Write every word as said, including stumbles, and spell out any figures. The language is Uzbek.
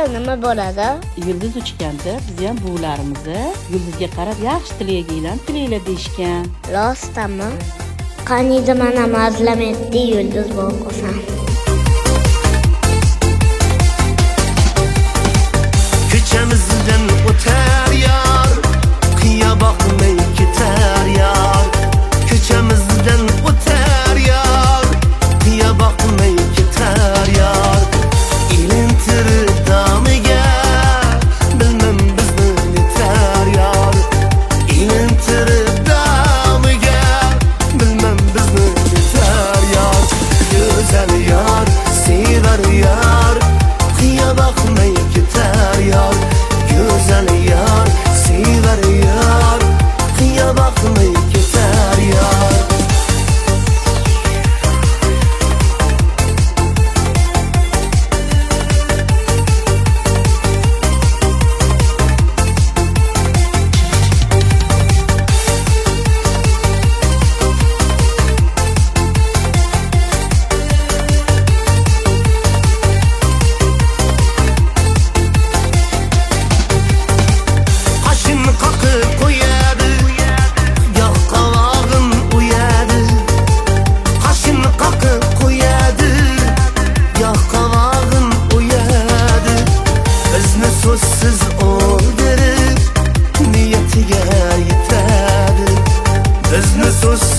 nima bo'ladi? Yulduz uchganda biz ham buvilarimizni yulduzga qarab yaxshi tilaydilar, tilaylar deyishgan. Rostmi? Qaniydi mana mazlam etdi yulduz bo'lsa. Ko'chamizdan o'tar yor, qiya boqmay ketar yor. Ko'chamizdan o'tar yor, qiya boqmay ketar yor. Ilintir damiga bilmem bizni netar yor. Ilintir damiga bilmem bizni netar yor. Güzel yor, sever yor, qiya boqmay ketar yor. Güzel yor, sever yor, qiya boqmay ketar yor. So'zsiz o'ldirib niyatiga yetadi. Bizni so'zsiz